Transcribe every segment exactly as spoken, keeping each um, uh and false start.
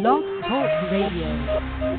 Blog Talk Radio.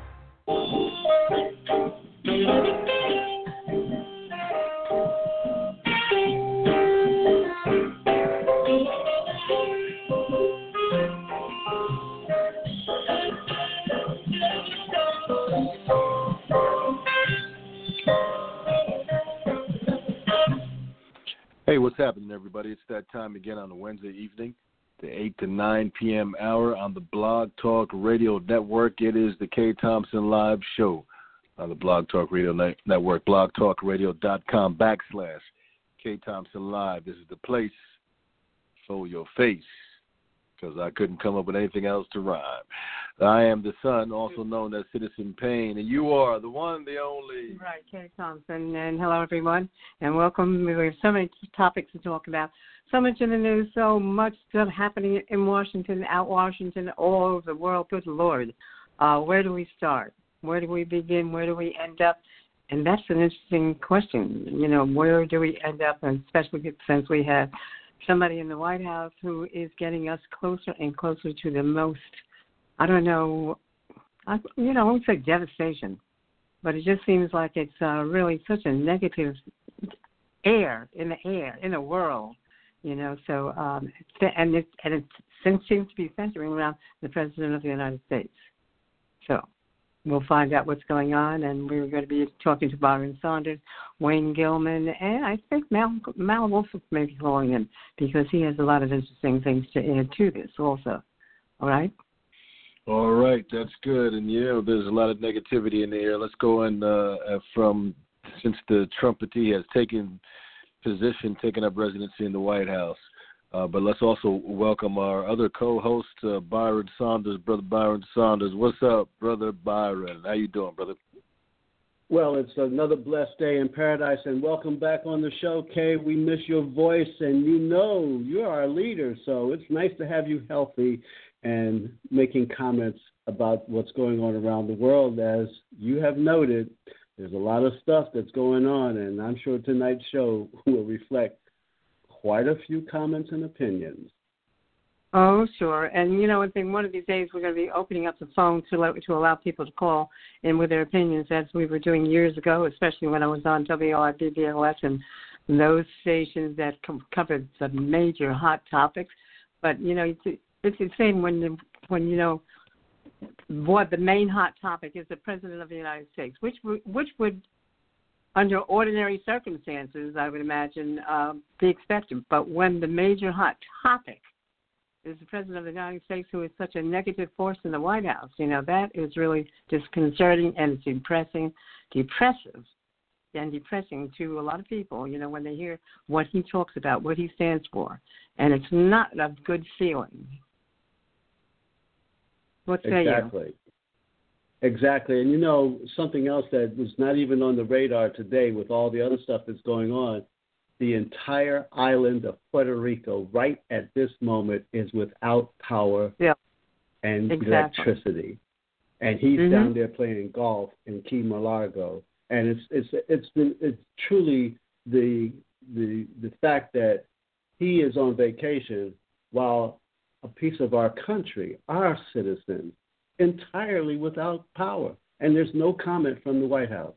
Hey, what's happening, everybody? It's that time again on a Wednesday evening, the eight to nine p.m. hour on the Blog Talk Radio Network. It is the K. Thompson Live Show on the Blog Talk Radio Network, blogtalkradio.com backslash K. Thompson Live. This is the place for your face, because I couldn't come up with anything else to rhyme. I am the son, also known as Citizen Payne, and you are the one, the only. Right, Kay Thompson, and hello, everyone, and welcome. We have so many topics to talk about, so much in the news, so much stuff happening in Washington, out Washington, all over the world. Good Lord. Uh, where do we start? Where do we begin? Where do we end up? And that's an interesting question. You know, where do we end up, and especially since we have somebody in the White House who is getting us closer and closer to the most, I don't know, I, you know, I won't say devastation, but it just seems like it's uh, really such a negative air in the air, in the world, you know, so, um, and it, and it seems to be centering around the President of the United States. So we'll find out what's going on, and we're going to be talking to Byron Saunders, Wayne Gilman, and I think Mal, Mal Wolfson may be calling in because he has a lot of interesting things to add to this also. All right? All right, that's good. And, yeah, there's a lot of negativity in the air. Let's go in uh, from, since the trumpetee has taken position, taken up residency in the White House. Uh, but let's also welcome our other co-host, uh, Byron Saunders, Brother Byron Saunders. What's up, Brother Byron? How you doing, brother? Well, it's another blessed day in paradise, and welcome back on the show, Kay. We miss your voice, and you know you're our leader, so it's nice to have you healthy and making comments about what's going on around the world. As you have noted, there's a lot of stuff that's going on, and I'm sure tonight's show will reflect quite a few comments and opinions. Oh, sure. And, you know, I think one of these days we're going to be opening up the phone to let, to allow people to call in with their opinions, as we were doing years ago, especially when I was on W R B B L S and those stations that com- covered the major hot topics. But, you know, it's, it's the same when, when, you know, what the main hot topic is the President of the United States, which which would, under ordinary circumstances, I would imagine, uh, be expected. But when the major hot topic is the President of the United States, who is such a negative force in the White House, you know, that is really disconcerting, and it's depressing, depressive, and depressing to a lot of people, you know, when they hear what he talks about, what he stands for. And it's not a good feeling. What say exactly. you? Exactly. And, you know, something else that was not even on the radar today with all the other stuff that's going on, the entire island of Puerto Rico right at this moment is without power yeah, and exactly. electricity. And he's mm-hmm. down there playing golf in Key Largo. And it's it's it's the, it's truly the the the fact that he is on vacation while a piece of our country, our citizens, entirely without power. And there's no comment from the White House.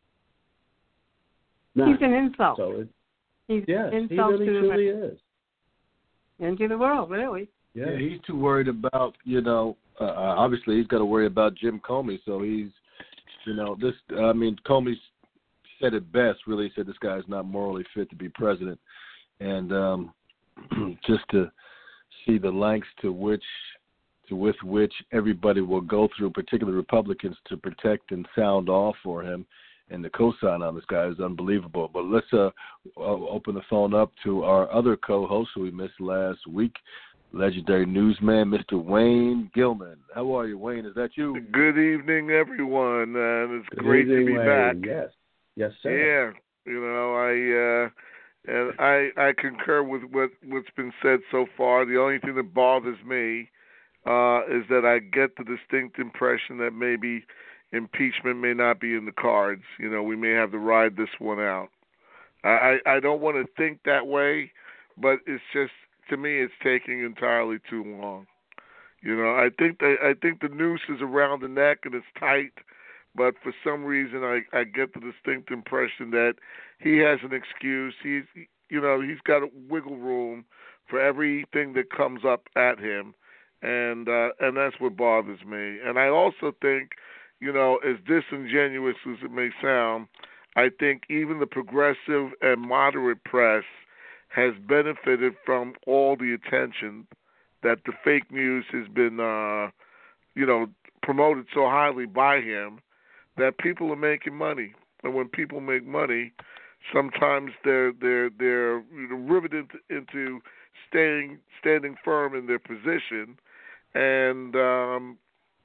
None. He's an insult. So it, He's yes, an he insult really to truly the, is. and to the world, really. Yeah, yeah he's too worried about, you know, uh, obviously he's got to worry about Jim Comey. So he's, you know, this, I mean, Comey said it best, really. He said this guy is not morally fit to be president. And um, just to see the lengths to which, to with which everybody will go through, particularly Republicans, to protect and sound off for him, and the cosign on this guy is unbelievable. But let's uh, open the phone up to our other co-host who we missed last week, legendary newsman, Mister Wayne Gilman. How are you, Wayne? Is that you? Good evening, everyone, and it's Good great evening, to be Wayne. back. Yes, yes, sir. Yeah, you know, I uh, and I I concur with what what's been said so far. The only thing that bothers me uh, is that I get the distinct impression that maybe impeachment may not be in the cards. You know, we may have to ride this one out. I, I, I don't want to think that way, but it's just, to me, it's taking entirely too long. You know, I think that I think the noose is around the neck and it's tight, but for some reason I I get the distinct impression that he has an excuse. He's you know he's got a wiggle room for everything that comes up at him, and uh, and that's what bothers me. And I also think, you know, as disingenuous as it may sound, I think even the progressive and moderate press has benefited from all the attention that the fake news has been, uh, you know, promoted so highly by him that people are making money. And when people make money, sometimes they're they're they're you know, riveted into staying standing firm in their position. And um,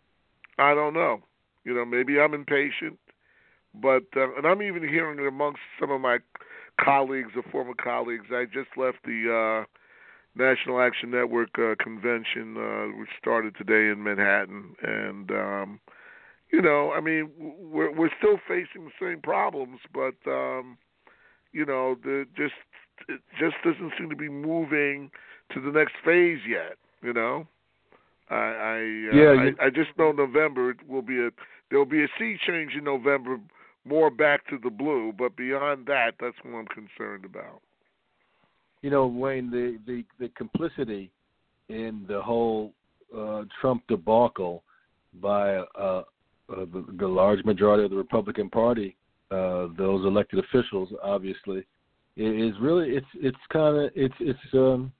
I don't know, you know, maybe I'm impatient, but uh, and I'm even hearing it amongst some of my colleagues or former colleagues. I just left the uh, National Action Network uh, convention, uh, which started today in Manhattan, and um, you know, I mean, we're we're still facing the same problems, but um, you know, the just it just doesn't seem to be moving to the next phase yet. You know, I I, uh, yeah, you, I I just know November will be a there will be a sea change in November, more back to the blue, but beyond that, that's what I'm concerned about. You know, Wayne, the, the, the complicity in the whole uh, Trump debacle by uh, uh, the, the large majority of the Republican Party, uh, those elected officials, obviously, is really it's it's kind of it's it's um,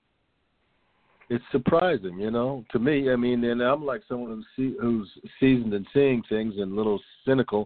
it's surprising, you know, to me. I mean, and I'm like someone who's see, who's seasoned in seeing things and a little cynical,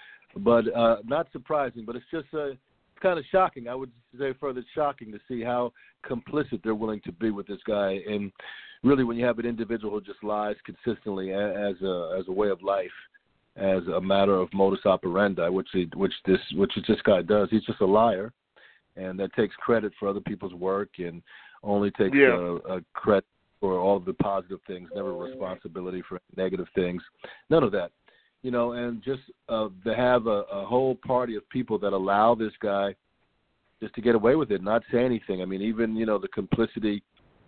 but uh, not surprising. But it's just a It's kind of shocking. I would say further shocking to see how complicit they're willing to be with this guy. And really, when you have an individual who just lies consistently as a as a way of life, as a matter of modus operandi, which he, which this which this guy does, he's just a liar, and that takes credit for other people's work and only takes yeah. uh, a credit for all of the positive things, never responsibility for negative things. None of that. You know, and just uh, to have a, a whole party of people that allow this guy just to get away with it, not say anything. I mean, even, you know, the complicity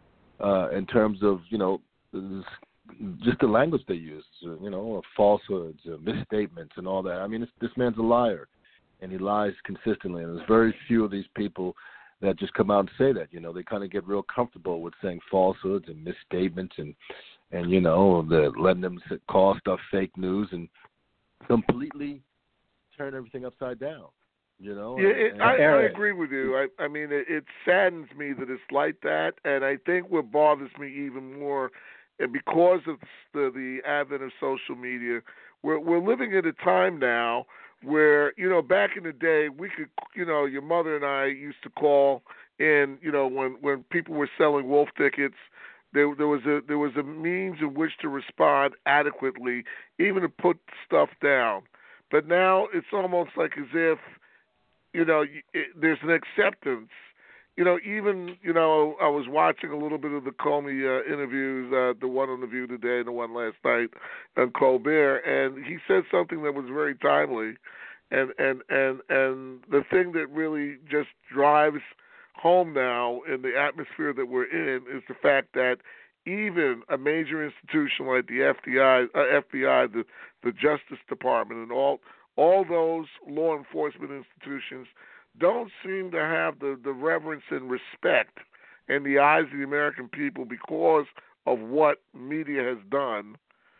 uh, in terms of, you know, just the language they use, you know, falsehoods, misstatements and all that. I mean, this, this man's a liar, and he lies consistently. And there's very few of these people that just come out and say that. You know, they kind of get real comfortable with saying falsehoods and misstatements and, and you know, the, letting them call stuff fake news and completely turn everything upside down, you know? Yeah, and, it, and, I, I agree with you. I, I mean, it, it saddens me that it's like that, and I think what bothers me even more, and because of the, the advent of social media, we're, we're living at a time now where, you know, back in the day, we could, you know, your mother and I used to call in, you know, when, when people were selling wolf tickets. There, there was a there was a means in which to respond adequately, even to put stuff down. But now it's almost like as if, you know, it, there's an acceptance. You know, even you know, I was watching a little bit of the Comey uh, interviews, uh, the one on the View today and the one last night on Colbert, and he said something that was very timely, and and and and the thing that really just drives home now in the atmosphere that we're in is the fact that even a major institution like the F B I, uh, F B I, the the Justice Department, and all all those law enforcement institutions don't seem to have the, the reverence and respect in the eyes of the American people because of what media has done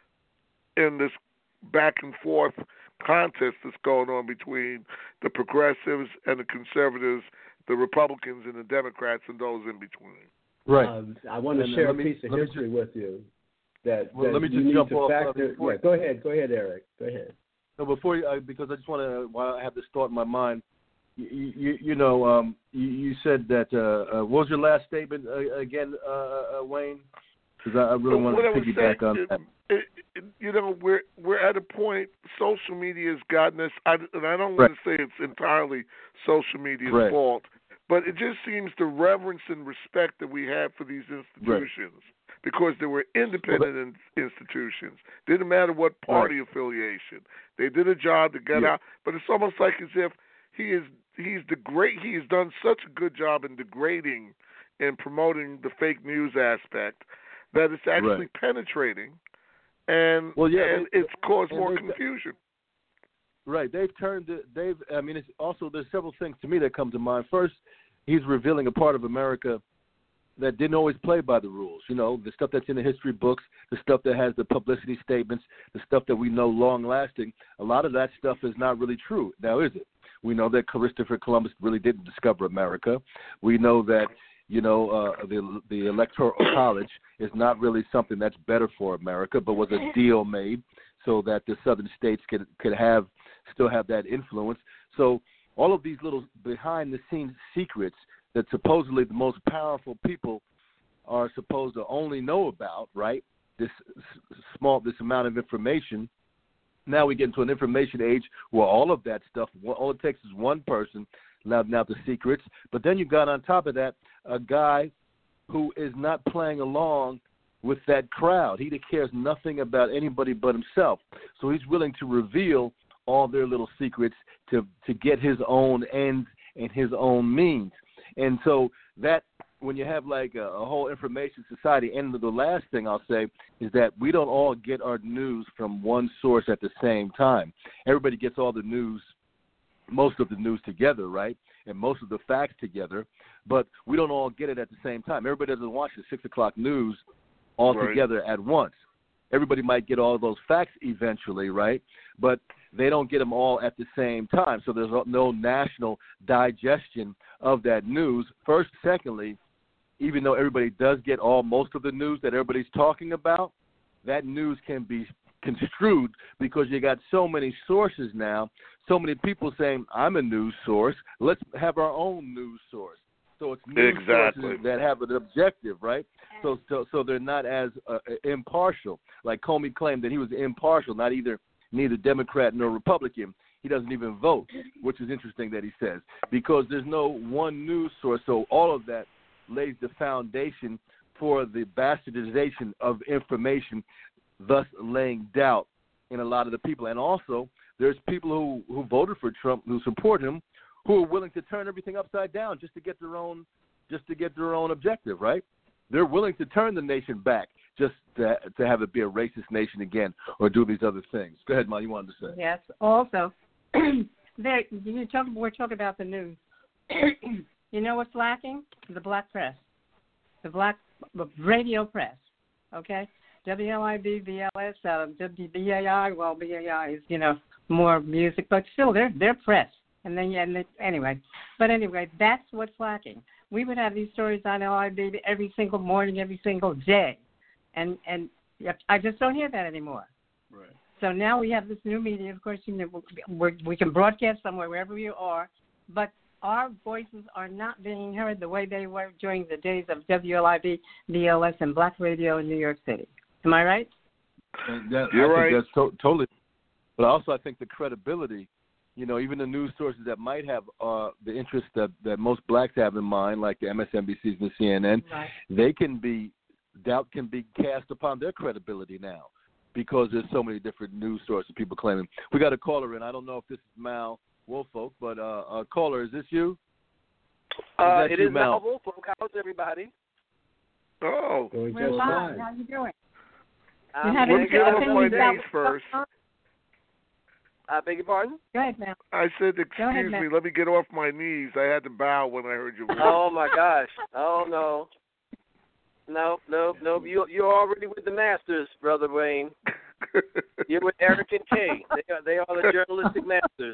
in this back and forth contest that's going on between the progressives and the conservatives, the Republicans and the Democrats, and those in between. right. Um, I want to And, uh, share let a me- piece of let me history just- with you. That, Well, that let me you just need jump to off, uh, factor. before- yeah, go ahead. Go ahead, Eric. Go ahead. No, before you, uh, because I just want to, while I have this thought in my mind, you, you, you know, um, you, you said that, uh, uh, what was your last statement uh, again, uh, uh, Wayne? Because I, I really want What I to was piggyback saying, on it, that. It, it, you know, we're we're at a point. Social media has gotten us, I, and I don't want to say it's entirely social media's Right. fault, but it just seems the reverence and respect that we have for these institutions, because they were independent well, that, institutions. Didn't matter what party right. affiliation. They did a job to get yeah. out, but it's almost like as if he is he's degrade he has done such a good job in degrading and promoting the fake news aspect that it's actually Right. penetrating, and Well, yeah, and they, it's caused and more they- confusion. Right. They've turned it. They've. I mean, it's also there's several things to me that come to mind. First, he's revealing a part of America that didn't always play by the rules. You know, the stuff that's in the history books, the stuff that has the publicity statements, the stuff that we know long lasting. A lot of that stuff is not really true. Now, is it? We know that Christopher Columbus really didn't discover America. We know that, you know, uh, the the Electoral College is not really something that's better for America, but was a deal made so that the southern states could could have still have that influence. So all of these little behind-the-scenes secrets that supposedly the most powerful people are supposed to only know about, right? This small, this amount of information. Now we get into an information age where all of that stuff, all it takes is one person louding out the secrets. But then you got on top of that a guy who is not playing along with that crowd. He cares nothing about anybody but himself. So he's willing to reveal all their little secrets to, to get his own ends and his own means. And so that, when you have like a, a whole information society, and the last thing I'll say is that we don't all get our news from one source at the same time. Everybody gets all the news, most of the news together, right, and most of the facts together, but we don't all get it at the same time. Everybody doesn't watch the six o'clock news all Right. together at once. Everybody might get all those facts eventually, right, but they don't get them all at the same time. So there's no national digestion of that news. First, secondly, even though everybody does get all most of the news that everybody's talking about, that news can be construed because you got so many sources now, so many people saying, I'm a news source, let's have our own news source. So it's news Exactly. sources that have an objective, right? So so, so they're not as uh, impartial. Like Comey claimed that he was impartial, not either neither Democrat nor Republican. He doesn't even vote, which is interesting that he says, because there's no one news source. So all of that lays the foundation for the bastardization of information, thus laying doubt in a lot of the people. And also, there's people who, who voted for Trump, who support him, who are willing to turn everything upside down just to get their own, just to get their own objective, right? They're willing to turn the nation back just to, to have it be a racist nation again or do these other things. Go ahead, Ma, you wanted to say. Yes. Also, there, you talk, we're talking about the news. You know what's lacking? The black press, the black radio press. Okay, W L I B, B L S, uh, W B A I. Well, B A I is, you know, more music, but still, they're they're press. And then, and they, anyway, but anyway, that's what's lacking. We would have these stories on L I B every single morning, every single day, and and I just don't hear that anymore. Right. So now we have this new media. Of course, you know, we're, we can broadcast somewhere wherever you are, but our voices are not being heard the way they were during the days of W L I B, B L S, and Black Radio in New York City. Am I right? And that, You're I right. think that's to- totally. But also, I think the credibility. You know, even the news sources that might have uh, the interest that, that most blacks have in mind, like the M S N B Cs and the C N N, Right. they can be, doubt can be cast upon their credibility now because there's so many different news sources, people claiming. We got a caller in. I don't know if this is Mal Woolfolk, but uh, uh, caller, is this you? Uh, that it you, is Mal? Mal Woolfolk. How's everybody? Oh, Going We're just fine. fine. How you doing? Um, had let any me get off my opinions about knees what's first. going on? I beg your pardon? Go ahead, Mel. I said, Go ahead, excuse Matt. me, let me get off my knees. I had to bow when I heard your voice. Oh my gosh! Oh no! No, no, no! You you're already with the masters, brother Wayne. You're with Eric and Kay. They are they are the journalistic masters.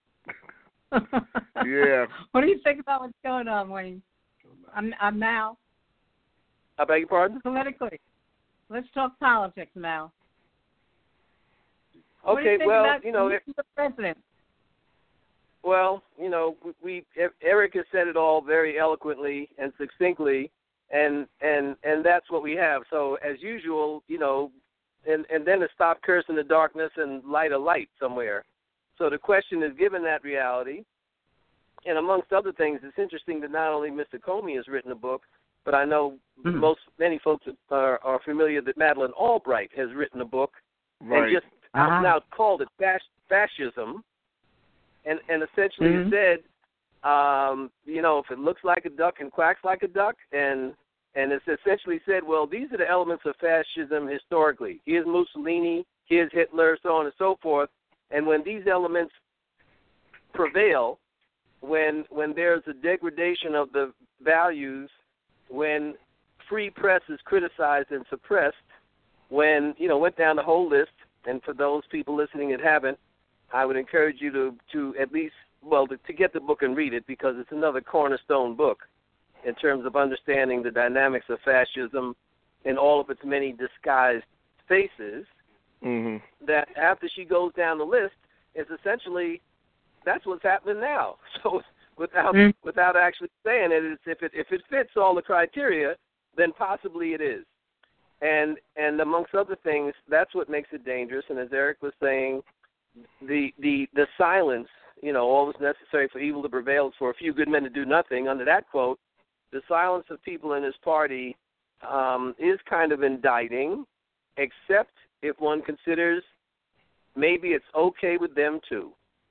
Yeah. What do you think about what's going on, Wayne? I'm, I'm Mal. I beg your pardon? Politically. Let's talk politics, Mal. What do Okay, you think well, about you know, it, the president? well, you know, we, we Eric has said it all very eloquently and succinctly, and and and that's what we have. So as usual, you know, and and then to stop cursing the darkness and light a light somewhere. So the question is, given that reality, and amongst other things, it's interesting that not only Mister Comey has written a book, but I know Mm-hmm. most many folks are, are familiar that Madeleine Albright has written a book Right. and just Uh-huh. now called it fasc- fascism, and and essentially Mhm. said, um, you know, if it looks like a duck and quacks like a duck, and And it's essentially said, well, these are the elements of fascism historically. Here's Mussolini, here's Hitler, so on and so forth. And when these elements prevail, when when there's a degradation of the values, when free press is criticized and suppressed, when, you know, went down the whole list, and for those people listening that haven't, I would encourage you to, to at least, well, to, to get the book and read it, because it's another cornerstone book in terms of understanding the dynamics of fascism in all of its many disguised faces, mm-hmm. that after she goes down the list, it's essentially, that's what's happening now. So without mm-hmm. without actually saying it, it's, if it if it fits all the criteria, then possibly it is. And and amongst other things, that's what makes it dangerous. And as Eric was saying, the the the silence, you know, all that's necessary for evil to prevail is for a few good men to do nothing. Under that quote, the silence of people in his party um, is kind of indicting, except if one considers maybe it's okay with them too.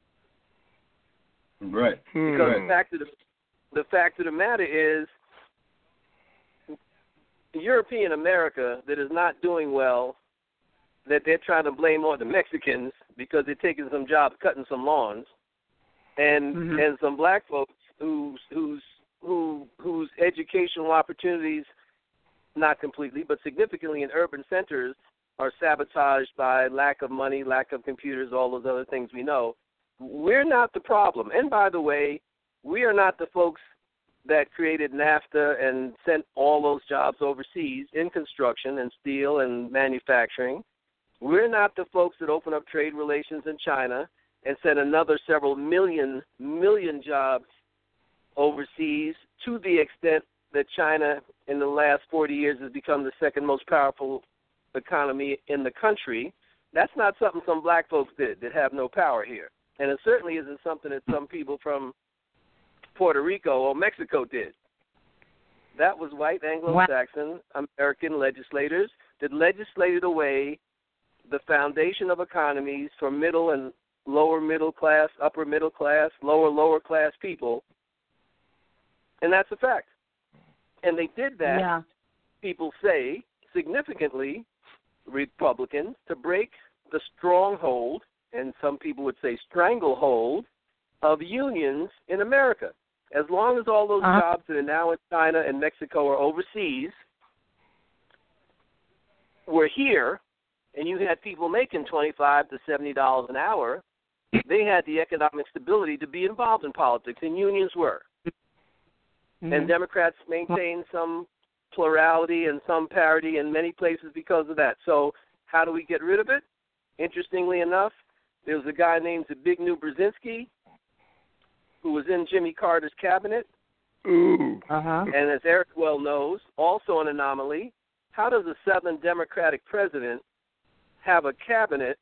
Right. Because right. the fact of the, the fact of the matter is, European America that is not doing well, that they're trying to blame on the Mexicans because they're taking some jobs cutting some lawns, and mm-hmm. and some black folks whose whose who whose educational opportunities, not completely but significantly in urban centers, are sabotaged by lack of money, lack of computers, all those other things we know. We're not the problem. And by the way, we are not the folks that created NAFTA and sent all those jobs overseas in construction and steel and manufacturing. We're not the folks that open up trade relations in China and sent another several million, million jobs overseas, to the extent that China in the last forty years has become the second most powerful economy in the country. That's not something some black folks did that have no power here. And it certainly isn't something that some people from Puerto Rico or Mexico did. That was white Anglo-Saxon American legislators that legislated away the foundation of economies for middle and lower middle class, upper middle class, lower lower class people. And that's a fact. And they did that, yeah. people say, significantly, Republicans, to break the stronghold, and some people would say stranglehold, of unions in America. As long as all those uh-huh. jobs that are now in China and Mexico or overseas were here, and you had people making twenty-five to seventy dollars an hour, they had the economic stability to be involved in politics, and unions were. Mm-hmm. And Democrats maintained some plurality and some parity in many places because of that. So how do we get rid of it? Interestingly enough, there was a guy named Zbigniew Brzezinski who was in Jimmy Carter's cabinet. Ooh. Uh-huh. And as Eric well knows, also an anomaly. How does a Southern Democratic president have a cabinet,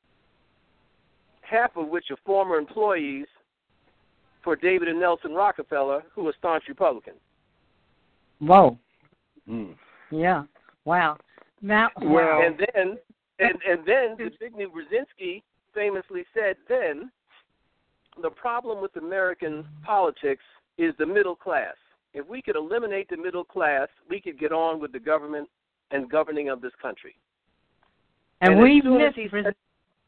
half of which are former employees for David and Nelson Rockefeller, who were staunch Republicans? Whoa. Mm. Yeah. Wow. Now, well, and then and and then Zbigniew Brzezinski famously said, then the problem with American politics is the middle class. If we could eliminate the middle class, we could get on with the government and governing of this country. And, and we've missed he, Brzezinski.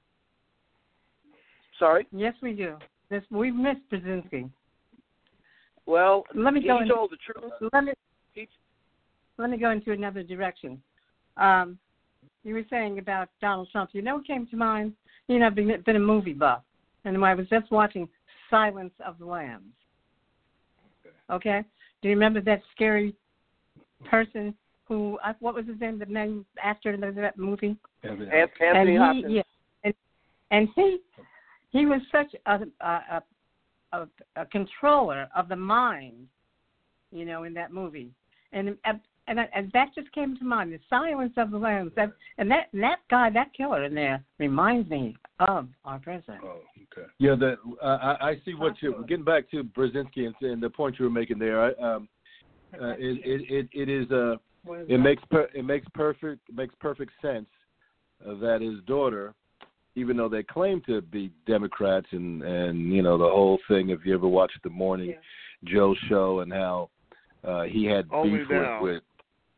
Sorry? Yes, we do. This, we've missed Brzezinski. Well, let me he go told into, the truth. Let me, he, let me go into another direction. Um, you were saying about Donald Trump. You know what came to mind? You know, I've been, been a movie buff, and I was just watching Silence of the Lambs. Okay? Do you remember that scary person who, uh, what was his name, the name actor in that movie? Anthony and he, Hopkins. Yeah, and, and he he was such a a, a a controller of the mind, you know, in that movie. And and and, and that just came to mind, the Silence of the Lambs. That, and that and that guy, that killer in there, reminds me of our president. Oh, okay. Yeah, the uh, I, I see what you're getting back to Brzezinski and, and the point you were making there. I, um, uh, it, it it it is uh it makes per, it makes perfect it makes perfect sense uh, that his daughter, even though they claim to be Democrats and and you know the whole thing. If you ever watched the Morning yeah. Joe show and how uh, he had Only beef now. with, with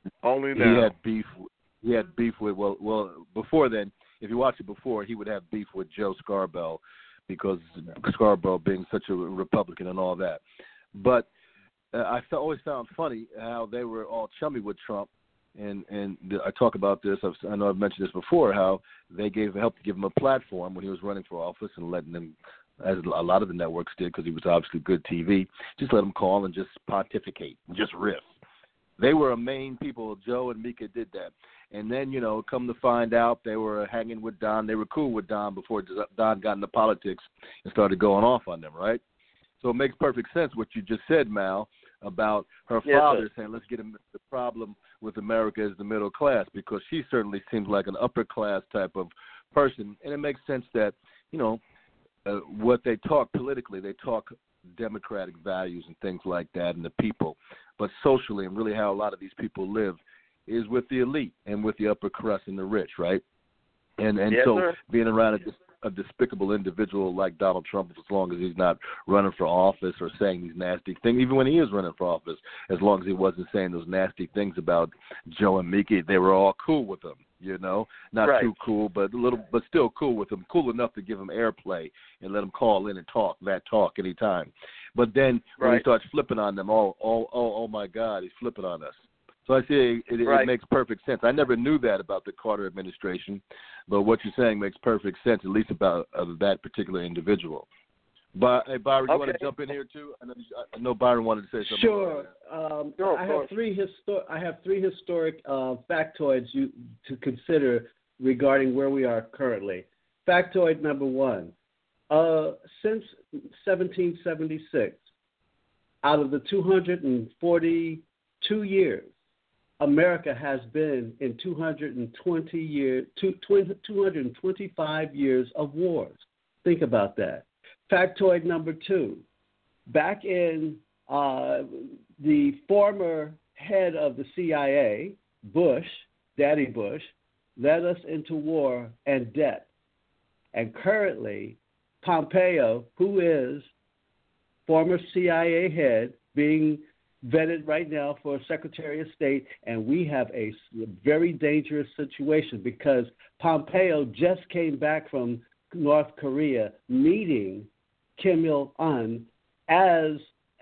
Only he now. had beef. He had beef with well, well before then. If you watch it before, he would have beef with Joe Scarborough because Scarborough being such a Republican and all that. But uh, I always found funny how they were all chummy with Trump. And and I talk about this. I've, I know I've mentioned this before. How they gave helped to give him a platform when he was running for office and letting him, as a lot of the networks did, because he was obviously good T V. Just let him call and just pontificate, just riff. They were a main people. Joe and Mika did that. And then, you know, come to find out they were hanging with Don. They were cool with Don before Don got into politics and started going off on them, right? So it makes perfect sense what you just said, Mal, about her yes, father sir. saying, let's get him. The problem with America is the middle class, because she certainly seems like an upper class type of person. And it makes sense that, you know, uh, what they talk politically, they talk democratic values and things like that and the people. But socially, and really how a lot of these people live, is with the elite and with the upper crust and the rich, right? And and yes, so sir. being around a, a despicable individual like Donald Trump, as long as he's not running for office or saying these nasty things, even when he is running for office, as long as he wasn't saying those nasty things about Joe and Mika, they were all cool with him, you know? Not right. too cool, but a little, but still cool with him, cool enough to give him airplay and let him call in and talk, that talk anytime. But then when right. he starts flipping on them, oh, oh, oh, oh my God, he's flipping on us. So I say it, right. it makes perfect sense. I never knew that about the Carter administration, but what you're saying makes perfect sense, at least about uh, that particular individual. But hey, Byron, you okay. want to jump in here too? I know, I know Byron wanted to say something. Sure. Um, sure I have three histor- I have three historic uh, factoids you to consider regarding where we are currently. Factoid number one: uh, since seventeen seventy-six, out of the two hundred forty-two years, America has been in two hundred twenty years, two hundred twenty-five years of wars. Think about that. Factoid number two: back in uh, the former head of the C I A, Bush, Daddy Bush, led us into war and debt. And currently, Pompeo, who is former C I A head, being vetted right now for Secretary of State, and we have a very dangerous situation because Pompeo just came back from North Korea meeting Kim Il-un as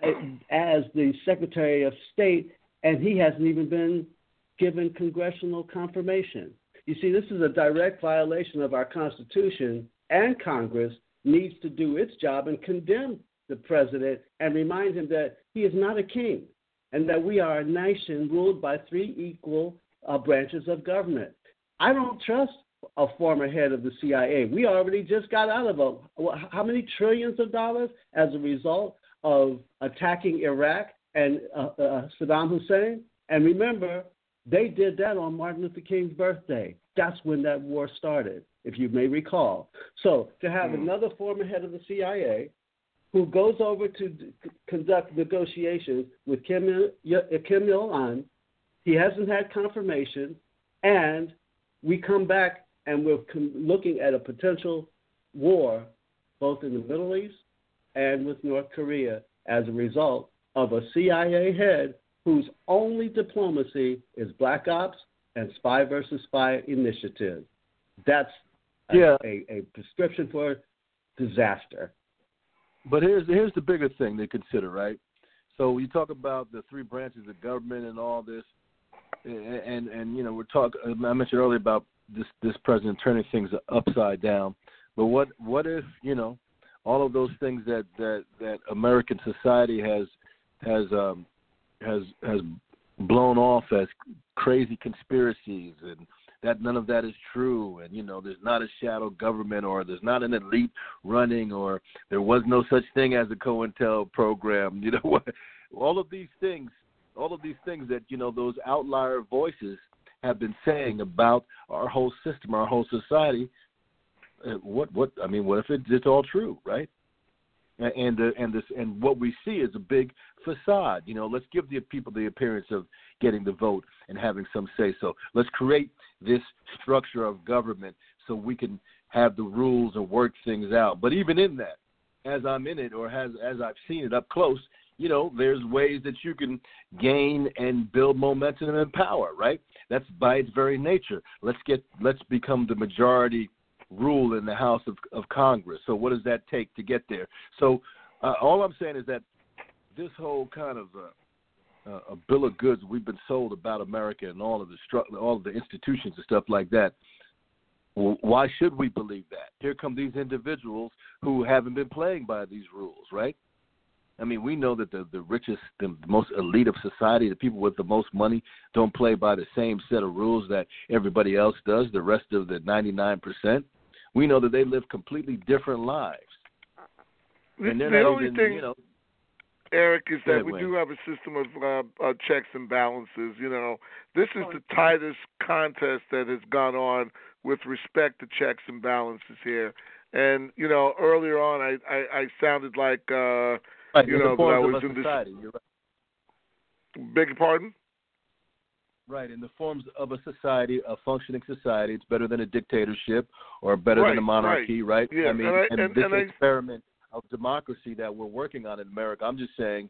as the Secretary of State, and he hasn't even been given congressional confirmation. You see, this is a direct violation of our Constitution, and Congress needs to do its job and condemn the president and remind him that he is not a king and that we are a nation ruled by three equal uh, branches of government. I don't trust a former head of the C I A. We already just got out of a, how many trillions of dollars as a result of attacking Iraq and uh, uh, Saddam Hussein? And remember, they did that on Martin Luther King's birthday. That's when that war started, if you may recall. So to have mm. another former head of the C I A who goes over to d- conduct negotiations with Kim, Il- Kim Il-un, he hasn't had confirmation, and we come back and we're com- looking at a potential war both in the Middle East and with North Korea as a result of a C I A head whose only diplomacy is black ops and spy versus spy initiative. That's a, yeah. a, a prescription for disaster. But here's here's the bigger thing to consider, right? So you talk about the three branches of government and all this, and and, and you know we're talking. I mentioned earlier about this this president turning things upside down. But what what if you know all of those things that, that, that American society has has um, has has blown off as crazy conspiracies, and that none of that is true, and you know there's not a shadow government, or there's not an elite running, or there was no such thing as a COINTEL program. You know what? All of these things, all of these things that you know those outlier voices have been saying about our whole system, our whole society. What what I mean, what if it, it's all true, right? And uh, and this and what we see is a big facade. You know, let's give the people the appearance of getting the vote and having some say. So let's create this structure of government so we can have the rules and work things out. But even in that, as I'm in it, or as as I've seen it up close, you know, there's ways that you can gain and build momentum and power, right? That's by its very nature. Let's get let's become the majority rule in the House of, of Congress. So what does that take to get there? So uh, all I'm saying is that this whole kind of uh, uh, a bill of goods we've been sold about America and all of the stru- all of the institutions and stuff like that. Well, why should we believe that? Here come these individuals who haven't been playing by these rules, right? I mean, we know that the, the richest, the most elite of society, the people with the most money, don't play by the same set of rules that everybody else does, the rest of the ninety-nine percent. We know that they live completely different lives. The, and they're the not only even, thing, you know, Eric, is that ahead, we Wayne. do have a system of uh, uh, checks and balances. You know, this is the tightest contest that has gone on with respect to checks and balances here. And, you know, earlier on I, I, I sounded like, uh, right, you know, that I was of in society. You're right. this. Beg your pardon? Right, in the forms of a society, a functioning society, it's better than a dictatorship or better Right, than a monarchy, right? right? Yeah, I mean, and, I, and, and this and I, experiment of democracy that we're working on in America, I'm just saying,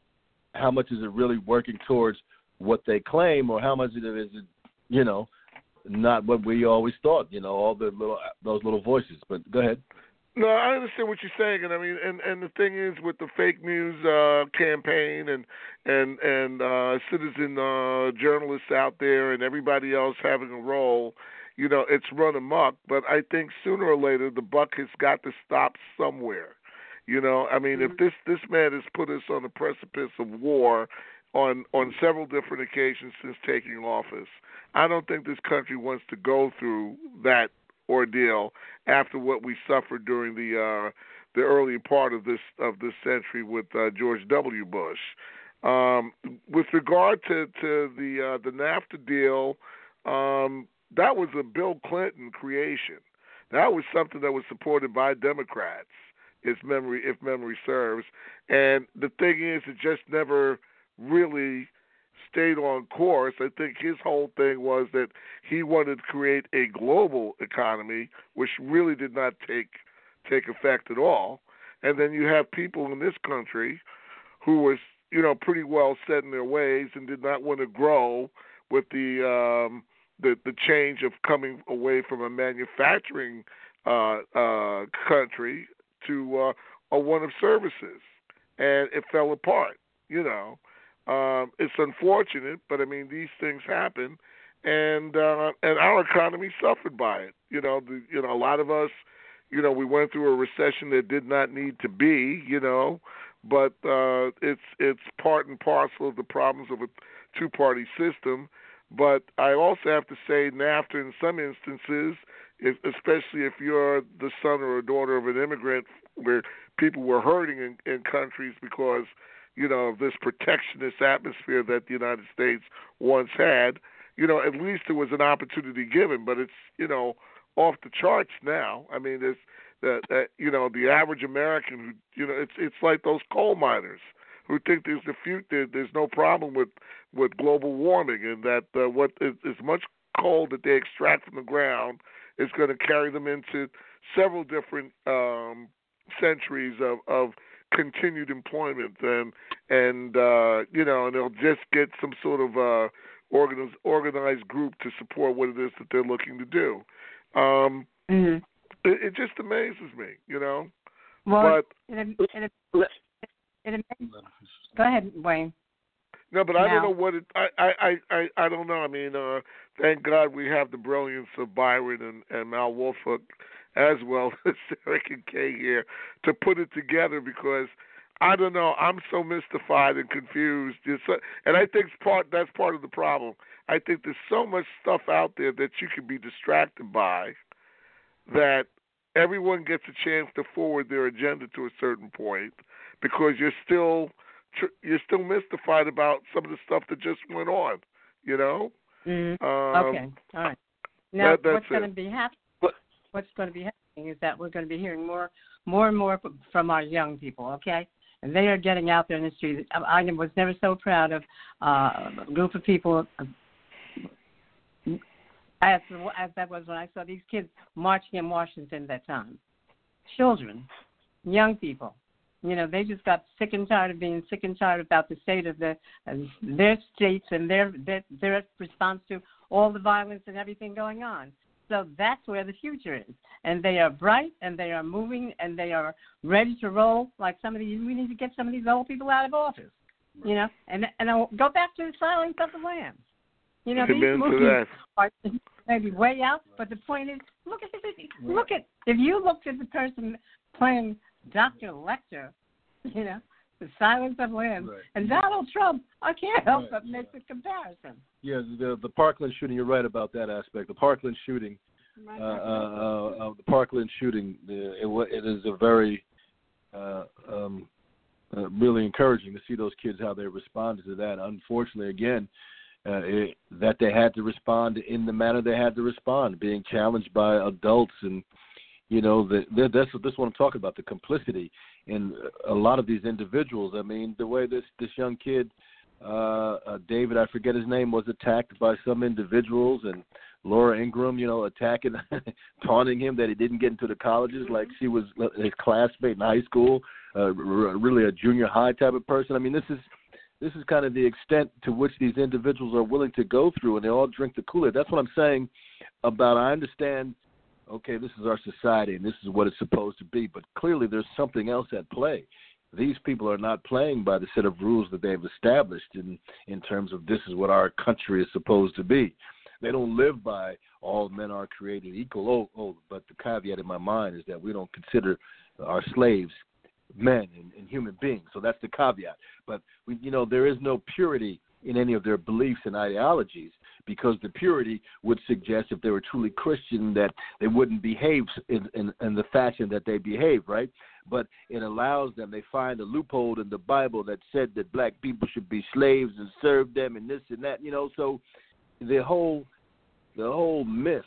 how much is it really working towards what they claim, or how much of it is it, you know, not what we always thought, you know, all the little those little voices. But go ahead. No, I understand what you're saying, and I mean, and, and the thing is, with the fake news uh, campaign and and and uh, citizen uh, journalists out there and everybody else having a role, you know, it's run amok. But I think sooner or later the buck has got to stop somewhere. You know, I mean, mm-hmm. if this this man has put us on the precipice of war on on several different occasions since taking office, I don't think this country wants to go through that ordeal after what we suffered during the uh, the early part of this of this century with uh, George W. Bush. Um, with regard to, to the uh, the NAFTA deal, um, that was a Bill Clinton creation. That was something that was supported by Democrats, if memory if memory serves. And the thing is, it just never really stayed on course. I think his whole thing was that he wanted to create a global economy, which really did not take take effect at all. And then you have people in this country who were, you know, pretty well set in their ways and did not want to grow with the um, the, the change of coming away from a manufacturing uh, uh, country to uh, a one of services, and it fell apart. You know. Um, it's unfortunate, but I mean these things happen, and uh, and our economy suffered by it. You know, the, you know, a lot of us, you know, we went through a recession that did not need to be. You know, but uh, it's it's part and parcel of the problems of a two-party system. But I also have to say, NAFTA in some instances, if, especially if you're the son or a daughter of an immigrant, where people were hurting in, in countries because, you know, of this protectionist atmosphere that the United States once had, you know, at least there was an opportunity given, but it's, you know, off the charts now. I mean, there's the, uh, you know, the average American who, you know, it's it's like those coal miners who think there's the future, there's no problem with, with global warming, and that uh, what is, as much coal that they extract from the ground is going to carry them into several different um, centuries of, of continued employment, and and uh, you know, and they'll just get some sort of uh, organized organized group to support what it is that they're looking to do. Um, mm-hmm. it, it just amazes me, you know. Well, but it, it, it, it, it, go ahead, Wayne. No, but I now. don't know what it. I I I I don't know. I mean, uh, thank God we have the brilliance of Byron and, and Mal Wolfhook, as well as Eric and Kay here, to put it together, because I don't know. I'm so mystified and confused. So, and I think it's part that's part of the problem. I think there's so much stuff out there that you can be distracted by, that everyone gets a chance to forward their agenda to a certain point, because you're still you're still mystified about some of the stuff that just went on. You know. Mm-hmm. Um, okay. All right. Now, that, what's going to be happening? What's going to be happening is that we're going to be hearing more, more and more from our young people. Okay, and they are getting out there in the street. I, I was never so proud of uh, a group of people as as that was when I saw these kids marching in Washington at that time. Children, young people, You know, they just got sick and tired of being sick and tired about the state of the, uh, their states and their, their their response to all the violence and everything going on. So that's where the future is. And they are bright, and they are moving, and they are ready to roll like some of these. We need to get some of these old people out of office, you know. And and I'll go back to the silence of the lambs. You know, these movies are maybe way out, but the point is, look at this. Look at, if you looked at the person playing Doctor Lecter, you know, the silence of lambs, right. and Donald Trump, I can't help right. but make the comparison. Yeah, the the Parkland shooting. You're right about that aspect. The Parkland shooting, uh, uh, uh, the Parkland shooting. Uh, it, it is a very, uh, um, uh, really encouraging to see those kids how they responded to that. Unfortunately, again, uh, it, that they had to respond in the manner they had to respond, being challenged by adults, and you know, the, the, that's this is what I'm talking about. The complicity in a lot of these individuals. I mean, the way this this young kid. Uh, uh, David, I forget his name, was attacked by some individuals, and Laura Ingraham, you know, attacking, taunting him that he didn't get into the colleges like she was his classmate in high school, uh, r- really a junior high type of person. I mean, this is this is kind of the extent to which these individuals are willing to go through, and they all drink the Kool-Aid. That's what I'm saying about, I understand, okay, this is our society, and this is what it's supposed to be, but clearly there's something else at play. These people are not playing by the set of rules that they've established in, in terms of this is what our country is supposed to be. They don't live by all men are created equal. Oh, oh, but the caveat in my mind is that we don't consider our slaves men and, and human beings. So that's the caveat. But, we, you know, there is no purity in any of their beliefs and ideologies, because the purity would suggest if they were truly Christian that they wouldn't behave in, in, in the fashion that they behave, right? But it allows them, they find a loophole in the Bible that said that black people should be slaves and serve them and this and that, you know. So the whole the whole myth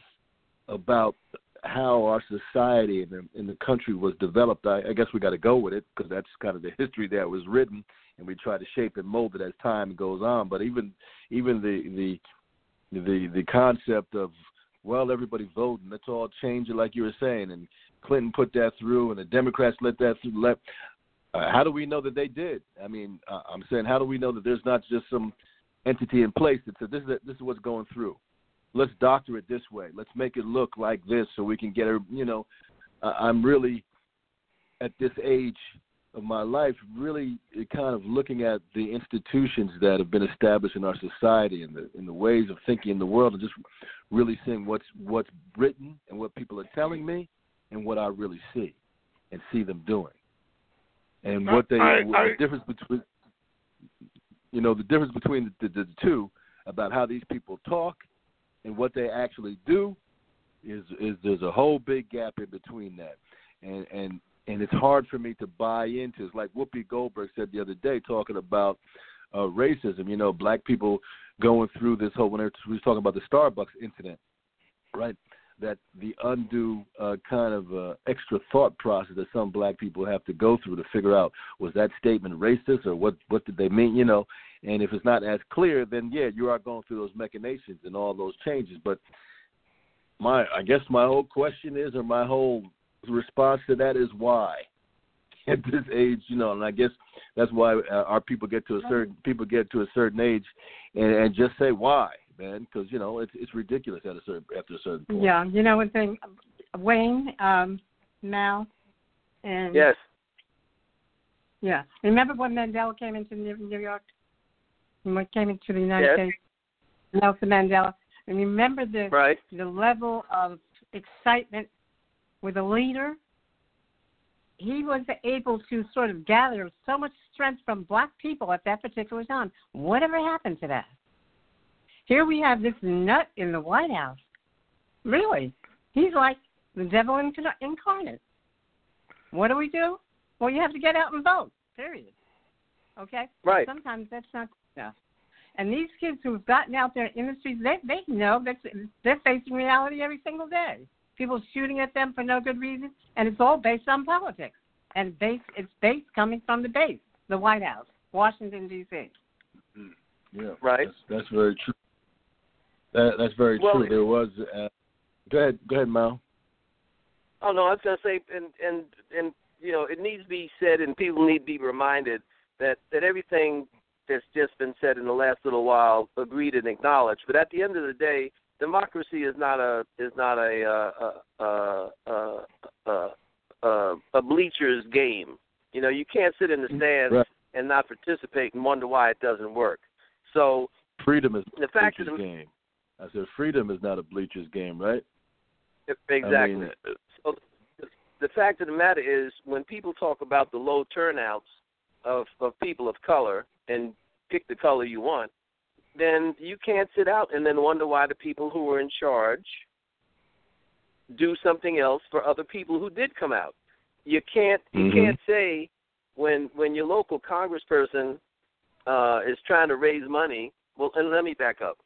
about how our society and the, and the country was developed, I, I guess we got to go with it, because that's kind of the history that was written, and we try to shape and mold it as time goes on. But even even the the the, the concept of, well, everybody voting, let's all change it like you were saying, and Clinton put that through, and the Democrats let that through. Let, uh, how do we know that they did? I mean, uh, I'm saying, how do we know that there's not just some entity in place that said this is this is what's going through? Let's doctor it this way. Let's make it look like this so we can get it. You know, uh, I'm really at this age of my life really kind of looking at the institutions that have been established in our society and the in the ways of thinking in the world, and just really seeing what's what's written and what people are telling me, and what I really see and see them doing, and what they I, what I, the difference between you know the difference between the, the, the two about how these people talk and what they actually do is is there's a whole big gap in between that, and and and it's hard for me to buy into. It's like Whoopi Goldberg said the other day, talking about uh, racism. You know, black people going through this whole, when we was talking about the Starbucks incident, right? That the undue uh, kind of uh, extra thought process that some black people have to go through to figure out, was that statement racist, or what what did they mean, you know? And if it's not as clear, then yeah, you are going through those machinations and all those changes. But my, I guess my whole question is, or my whole response to that is, why? At this age, you know, and I guess that's why uh, our people get to a certain people get to a certain age, and, and just say why. Man, because you know it's it's ridiculous at a certain after a certain point. Yeah, you know one thing, Wayne, um, Mal, and yes, yeah. Remember when Mandela came into New York? When he came into the United yes. States, Nelson Mandela. And remember the right. the level of excitement with a leader. He was able to sort of gather so much strength from black people at that particular time. Whatever happened to that? Here we have this nut in the White House. Really. He's like the devil incarnate. What do we do? Well, you have to get out and vote, period. Okay? Right. Sometimes that's not enough. And these kids who have gotten out there in the streets, they, they know that they're facing reality every single day. People shooting at them for no good reason, and it's all based on politics. And base, it's based coming from the base, the White House, Washington, D C Yeah, right. That's, that's very true. That, that's very well, true. There was. Uh, go ahead, go ahead, Mal. Oh no, I was going to say, and and and you know, it needs to be said, and people need to be reminded that, that everything that's just been said in the last little while agreed and acknowledged. But at the end of the day, democracy is not a is not a uh, uh, uh, uh, uh, a bleachers game. You know, you can't sit in the stands right. and not participate and wonder why it doesn't work. So freedom is the a fact bleachers of the, game. I said freedom is not a bleachers game, right? Exactly. I mean, so the, the fact of the matter is, when people talk about the low turnouts of, of people of color and pick the color you want, then you can't sit out and then wonder why the people who are in charge do something else for other people who did come out. You can't you mm-hmm. can't say when when your local congressperson uh, is trying to raise money. Well, and let me back up.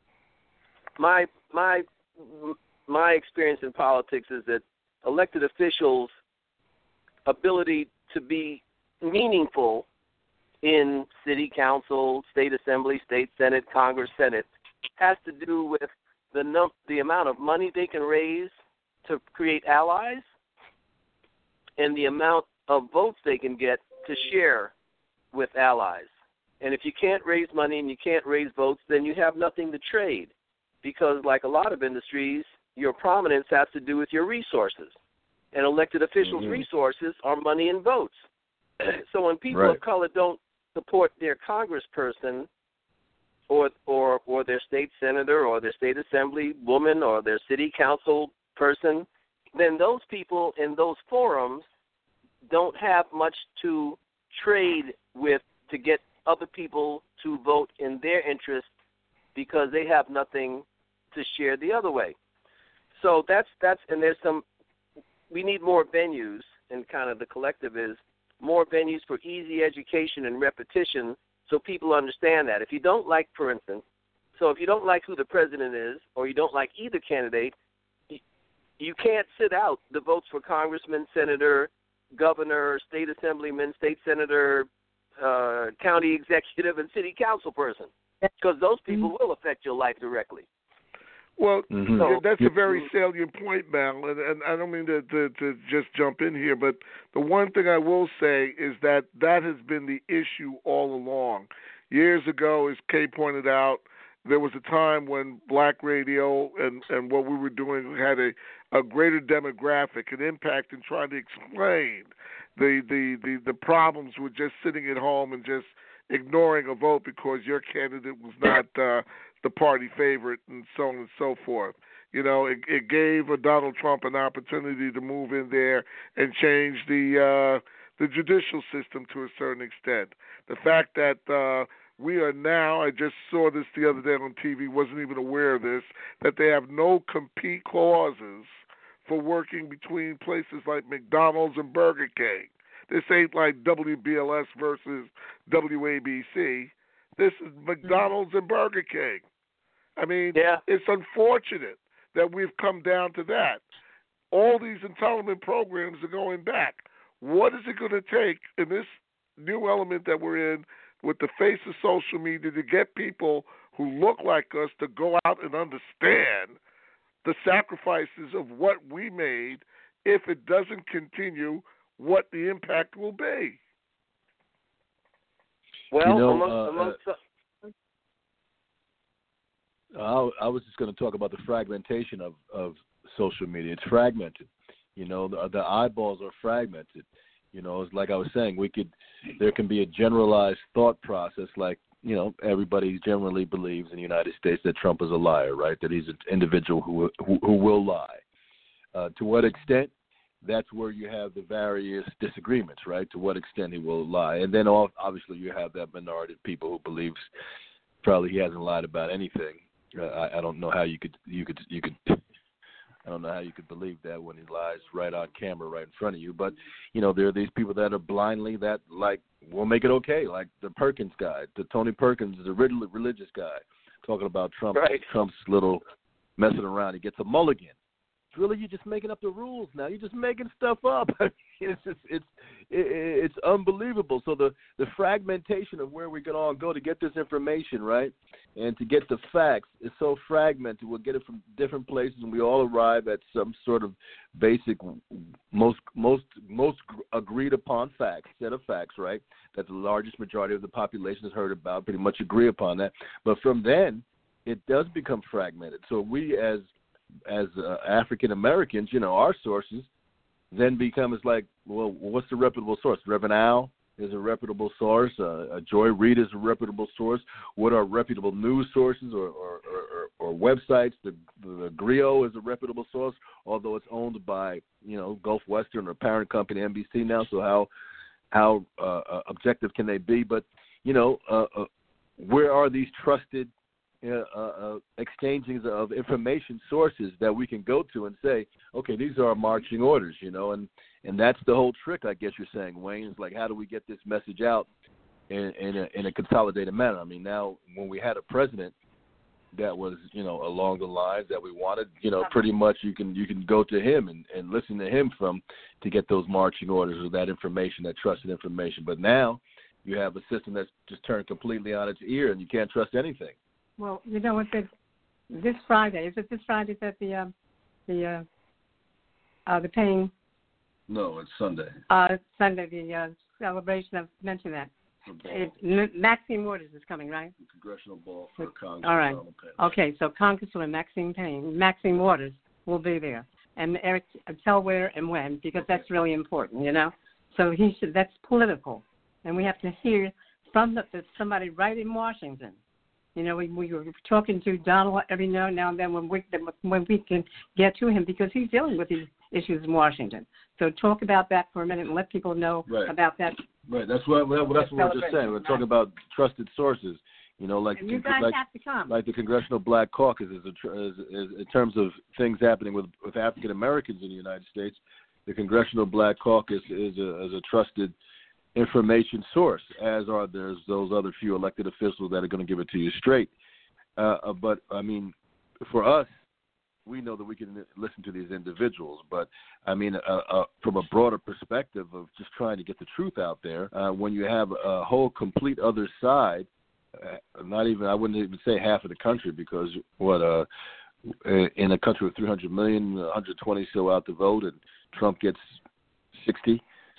My my my experience in politics is that elected officials' ability to be meaningful in city council, state assembly, state senate, Congress, Senate has to do with the num- the amount of money they can raise to create allies and the amount of votes they can get to share with allies. And if you can't raise money and you can't raise votes, then you have nothing to trade, because like a lot of industries, your prominence has to do with your resources. And elected officials' mm-hmm. resources are money and votes. So when people right. of color don't support their congressperson or or or their state senator or their state assembly woman or their city council person, then those people in those forums don't have much to trade with to get other people to vote in their interest, because they have nothing to share the other way. So that's that's and there's some we need more venues, and kind of the collective is more venues for easy education and repetition so people understand that. If you don't like, for instance, so if you don't like who the president is or you don't like either candidate, you can't sit out the votes for congressman, senator, governor, state assemblyman, state senator, uh, county executive, and city council person, because those people will affect your life directly. Well, mm-hmm. so, that's a very salient point, Mal, and, and I don't mean to, to, to just jump in here, but the one thing I will say is that that has been the issue all along. Years ago, as Kay pointed out, there was a time when black radio and, and what we were doing had a, a greater demographic, an impact in trying to explain the, the, the, the problems with just sitting at home and just ignoring a vote because your candidate was not uh, the party favorite and so on and so forth. You know, it, it gave a Donald Trump an opportunity to move in there and change the uh, the judicial system to a certain extent. The fact that uh, we are now, I just saw this the other day on T V, wasn't even aware of this, that they have no compete clauses for working between places like McDonald's and Burger King. This ain't like W B L S versus W A B C. This is McDonald's and Burger King. I mean, yeah. It's unfortunate that we've come down to that. All these entitlement programs are going back. What is it going to take in this new element that we're in with the face of social media to get people who look like us to go out and understand the sacrifices of what we made, if it doesn't continue, what the impact will be? Well, you know, amongst, uh, amongst uh, I, I was just going to talk about the fragmentation of, of social media. It's fragmented. You know, the, the eyeballs are fragmented. You know, it's like I was saying, we could there can be a generalized thought process, like, you know, everybody generally believes in the United States that Trump is a liar, right? That he's an individual who who, who will lie. Uh, to what extent? That's where you have the various disagreements, right? To what extent he will lie, and then obviously you have that minority of people who believes probably he hasn't lied about anything. Uh, I, I don't know how you could you could you could I don't know how you could believe that when he lies right on camera, right in front of you. But you know, there are these people that are blindly that like will make it okay, like the Perkins guy, the Tony Perkins, the religious guy, talking about Trump, right. Trump's little messing around. He gets a mulligan. really, you're just making up the rules now. You're just making stuff up. it's just, it's it, it's unbelievable. So the, the fragmentation of where we can all go to get this information, right, and to get the facts is so fragmented. We'll get it from different places, and we all arrive at some sort of basic, most most most agreed upon facts, set of facts, right, that the largest majority of the population has heard about, pretty much agree upon that. But from then, it does become fragmented. So we as as uh, African Americans, you know, our sources then become, it's like, well, what's the reputable source? Reverend Al is a reputable source. Uh, Joy Reid is a reputable source. What are reputable news sources or or, or, or websites? The, the Griot is a reputable source, although it's owned by, you know, Gulf Western or parent company N B C now. So how how uh, objective can they be? But, you know, uh, uh, where are these trusted Uh, uh, exchanges of information sources that we can go to and say, okay, these are our marching orders, you know, and, and that's the whole trick, I guess you're saying, Wayne, is like, how do we get this message out in, in, a, in a consolidated manner? I mean, now when we had a president that was, you know, along the lines that we wanted, you know, pretty much you can you can go to him and, and listen to him from to get those marching orders or that information, that trusted information. But now you have a system that's just turned completely on its ear and you can't trust anything. Well, you know what? This Friday, is it this Friday that the um, the uh, uh, the paying? No, it's Sunday. Uh, Sunday, the uh, celebration of mention that. It, Maxine Waters is coming, right? The Congressional Ball for Congress. All right. Okay, so Congresswoman Maxine Payne, Maxine Waters will be there, and Eric, tell where and when, because that's really important, you know. So he should. That's political, and we have to hear from the, somebody right in Washington. You know, we, we were talking to Donald every now and then when we when we can get to him because he's dealing with these issues in Washington. So talk about that for a minute and let people know right. about that. Right. That's what well, that's what we're just saying. We're talking about trusted sources. You know, like and you guys like, have to come. like the Congressional Black Caucus is, a, is, is in terms of things happening with, with African Americans in the United States. The Congressional Black Caucus is a, is a trusted information source, as are there's those other few elected officials that are going to give it to you straight. Uh, but, I mean, for us, we know that we can listen to these individuals. But, I mean, uh, uh, from a broader perspective of just trying to get the truth out there, uh, when you have a whole complete other side, uh, not even, I wouldn't even say half of the country because, what, uh, in a country with three hundred million, one hundred twenty so out to vote, and Trump gets sixty.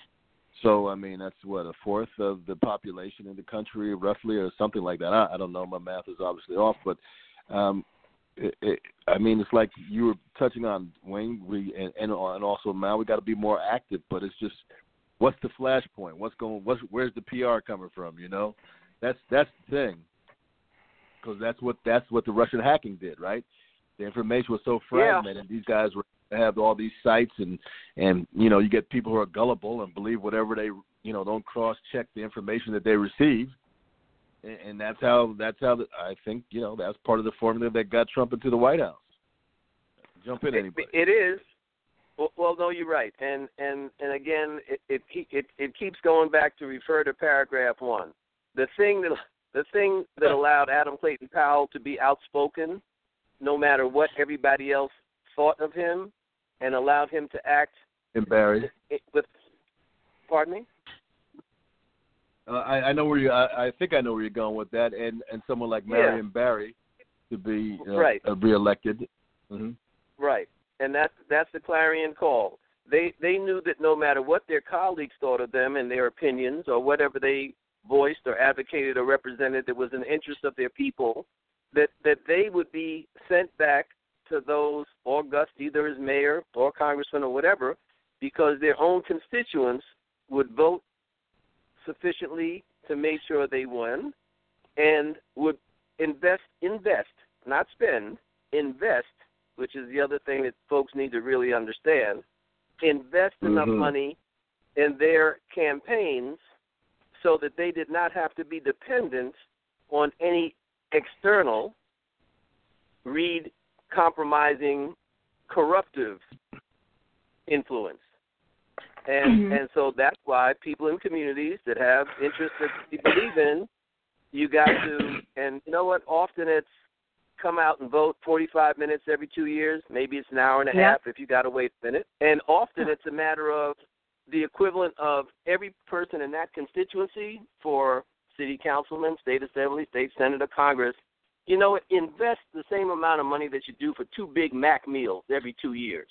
So, I mean, that's, what, a fourth of the population in the country, roughly, or something like that. I, I don't know. My math is obviously off. But, um, it, it, I mean, it's like you were touching on, Wayne, we, and, and, and also now we got to be more active. But it's just, what's the flashpoint? What's going, what's, where's the P R coming from, you know? That's that's the thing. Because that's what, that's what the Russian hacking did, right? The information was so fragmented. Yeah. These guys were have all these sites and, and, you know, you get people who are gullible and believe whatever they, you know, don't cross-check the information that they receive. And, and that's how, that's how the, I think, you know, that's part of the formula that got Trump into the White House. Jump in, anybody. It, it is. Well, well, no, you're right. And, and, and again, it, it, it, it keeps going back to refer to paragraph one. The thing that, the thing that allowed Adam Clayton Powell to be outspoken, no matter what everybody else thought of him, and allowed him to act in Barry. With, pardon me? Uh, I, I know where you. I, I think I know where you're going with that, and, and someone like Marion yeah. Barry to be uh, right. uh, reelected. Mm-hmm. Right, and that's that's the clarion call. They they knew that no matter what their colleagues thought of them and their opinions or whatever they voiced or advocated or represented that was in the interest of their people, that that they would be sent back to those august, either as mayor or congressman or whatever, because their own constituents would vote sufficiently to make sure they won and would invest, invest, not spend, invest, which is the other thing that folks need to really understand, invest mm-hmm. enough money in their campaigns so that they did not have to be dependent on any external, read compromising, corruptive influence. And mm-hmm. and so that's why people in communities that have interests that you believe in, you got to, and you know what, often it's come out and vote forty-five minutes every two years. Maybe it's an hour and a Yep. half if you got to wait a minute. And often it's a matter of the equivalent of every person in that constituency for city councilman, state assembly, state senator, Congress. You know, invest the same amount of money that you do for two Big Mac meals every two years.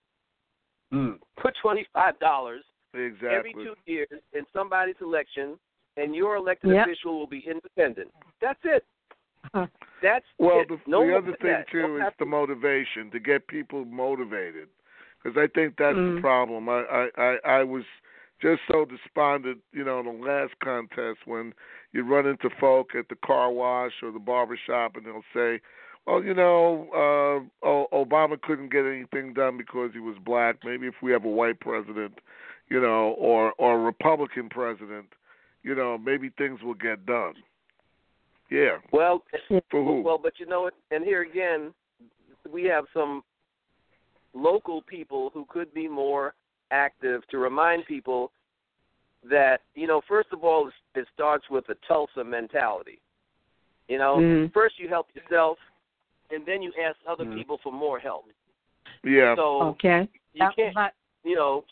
Mm. Put twenty-five dollars Exactly. every two years in somebody's election, and your elected Yep. official will be independent. That's it. That's Well, it. the, No the more other than thing that. too Don't is have the to- motivation to get people motivated, because I think that's Mm. the problem. I, I I I was just so despondent, you know, in the last contest when you run into folk at the car wash or the barber shop, and they'll say, "Well, you know, uh, o- Obama couldn't get anything done because he was black. Maybe if we have a white president, you know, or or a Republican president, you know, maybe things will get done." Yeah. Well, For who? well, but you know what? And here again, we have some local people who could be more active to remind people that, you know, first of all, it starts with a Tulsa mentality. You know, Mhm. first you help yourself, and then you ask other Mhm. people for more help. Yeah. So Okay. you That- can't, but, you know.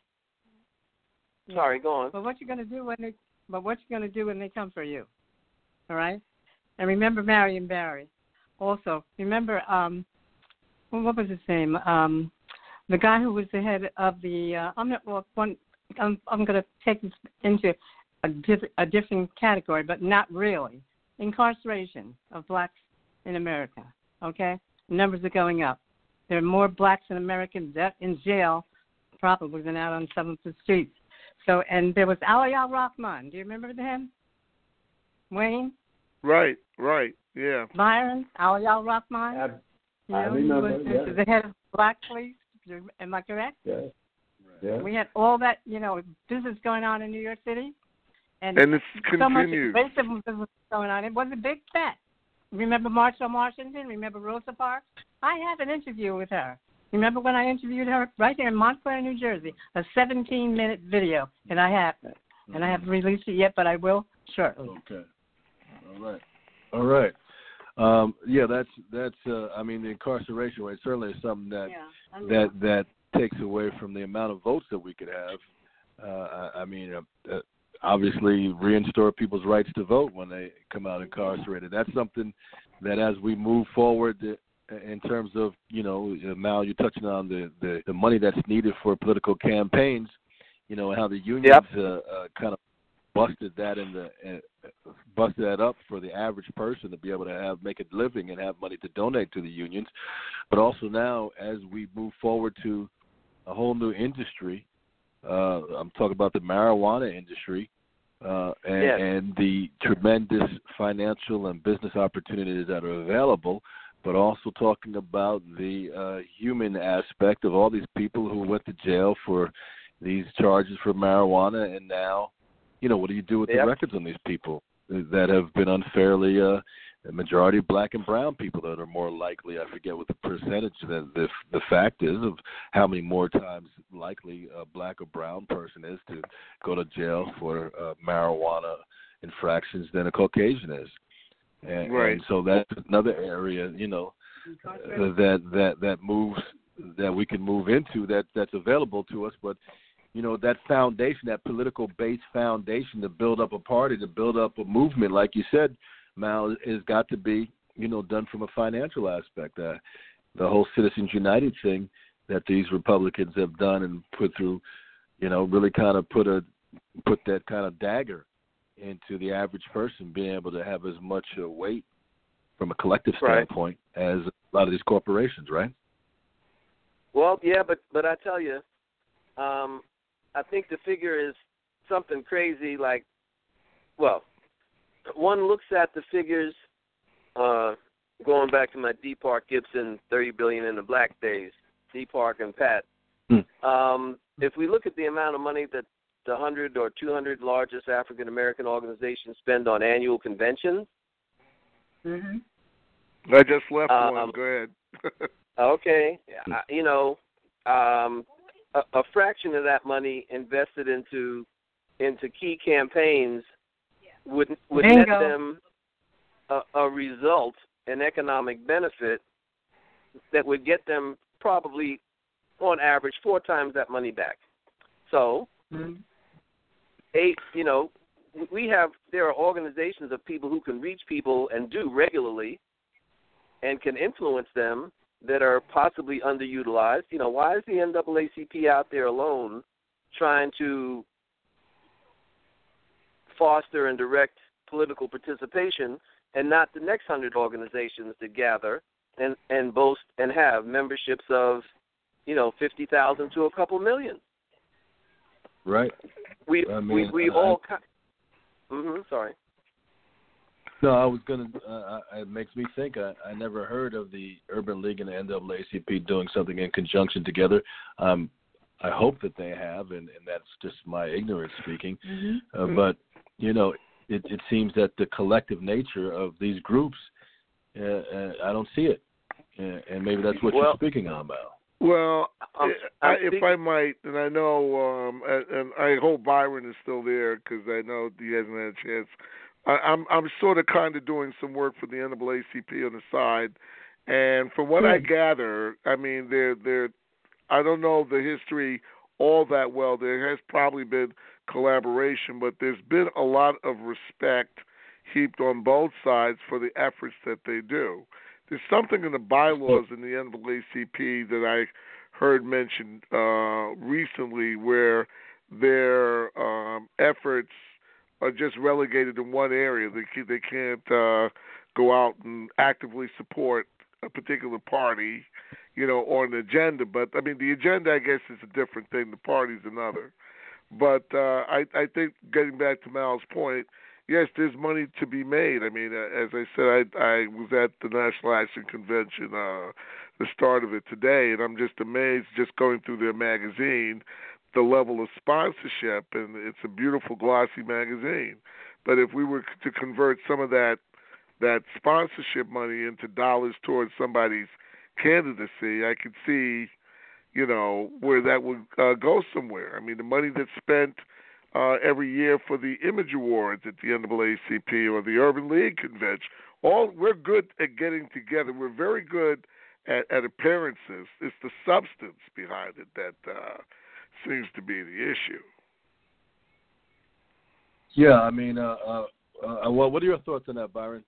Sorry, go on. but what you gonna do when they? But what you gonna do when they come for you? All right. And remember Marion Barry. Also, remember um, well, what was his name? Um, the guy who was the head of the. Uh, I'm not. Well, one. I'm. I'm gonna take this into a, diff- a different category, but not really. Incarceration of blacks in America. Okay, numbers are going up. There are more blacks in America in jail, probably, than out on some of the streets. So, and there was Ali Al Rahman. Do you remember him? Wayne, Right, right, yeah. Byron, Ali Al Rahman. I, You I know, remember, he was yeah. the head of black police. Am I correct? yeah, yeah. We had all that, you know, business going on in New York City, and, And it's so much continued. racism business going on. It was a big fat. Remember March on Washington? Remember Rosa Parks? I have an interview with her. Remember when I interviewed her right here in Montclair, New Jersey? A seventeen-minute video, and I have it. And I haven't released it yet, but I will shortly. Okay. All right. All right. Um, yeah, that's that's. Uh, I mean, the incarceration rate certainly is something that Yeah, I know. that that takes away from the amount of votes that we could have. Uh, I, I mean, uh, uh, obviously, reinstore people's rights to vote when they come out incarcerated. That's something that, as we move forward, uh, in terms of, you know, Mal, you're touching on the, the, the money that's needed for political campaigns. You know, how the unions Yep. uh, uh, kind of busted that in the uh, busted that up for the average person to be able to have make a living and have money to donate to the unions. But also now, as we move forward to a whole new industry, uh, I'm talking about the marijuana industry, uh, and, Yes. and the tremendous financial and business opportunities that are available, but also talking about the uh, human aspect of all these people who went to jail for these charges for marijuana, and now, you know, what do you do with Yep. the records on these people that have been unfairly, uh, the majority black and brown people that are more likely, I forget what the percentage, that the, the fact is of how many more times likely a black or brown person is to go to jail for uh, marijuana infractions than a Caucasian is. And, Right. and so that's another area, you know, uh, that that that moves that we can move into that that's available to us. But you know, that foundation, that political based foundation to build up a party, to build up a movement, like you said, Mal, has got to be, you know, done from a financial aspect. Uh, the whole Citizens United thing that these Republicans have done and put through, you know, really kind of put a put that kind of dagger into the average person being able to have as much uh, weight from a collective Right. standpoint as a lot of these corporations, right? Well, yeah, but but I tell you, um, I think the figure is something crazy. Like, well, one looks at the figures, uh, going back to my D. Park Gibson, thirty billion in the black days, D. Park and Pat. Hmm. Um, if we look at the amount of money that the hundred or two hundred largest African American organizations spend on annual conventions. Mm-hmm. I just left Um, one. Go ahead. Okay, I, you know, um, a, a fraction of that money invested into into key campaigns would would net Bingo. them a, a result an economic benefit that would get them probably, on average, four times that money back. So, mm-hmm. eight, you know, we have, there are organizations of people who can reach people and do regularly and can influence them that are possibly underutilized. You know, why is the N double A C P out there alone trying to foster and direct political participation and not the next hundred organizations that gather and, and boast and have memberships of, you know, fifty thousand to a couple million? Right. We I mean, we, we I, all. Mm-hmm, sorry. No, I was gonna. Uh, it makes me think. I, I never heard of the Urban League and the N double A C P doing something in conjunction together. Um, I hope that they have, and, and that's just my ignorance speaking. Mm-hmm. Uh, but you know, it, it seems that the collective nature of these groups, uh, uh, I don't see it, uh, and maybe that's what well, you're speaking on about. Well, um, I, if I might, and I know, um, and, and I hope Byron is still there because I know he hasn't had a chance. I, I'm I'm sort of kind of doing some work for the N double A C P on the side, and from what yeah. I gather, I mean, they're they're I don't know the history all that well. There has probably been collaboration, but there's been a lot of respect heaped on both sides for the efforts that they do. There's something in the bylaws in the N double A C P that I heard mentioned uh, recently where their um, efforts are just relegated to one area. They, they can't uh, go out and actively support a particular party, you know, or an agenda. But, I mean, the agenda, I guess, is a different thing. The party's another. But uh, I, I think, getting back to Mal's point, yes, there's money to be made. I mean, uh, as I said, I, I was at the National Action Convention, uh, the start of it today, and I'm just amazed just going through their magazine, the level of sponsorship, and it's a beautiful, glossy magazine. But if we were to convert some of that that sponsorship money into dollars towards somebody's candidacy, I could see, you know, where that would uh, go somewhere. I mean, the money that's spent uh, every year for the Image Awards at the N double A C P or the Urban League Convention, all we're good at getting together. We're very good at, at appearances. It's the substance behind it that uh, seems to be the issue. Yeah, I mean, uh, uh, uh, well, what are your thoughts on that, Byron?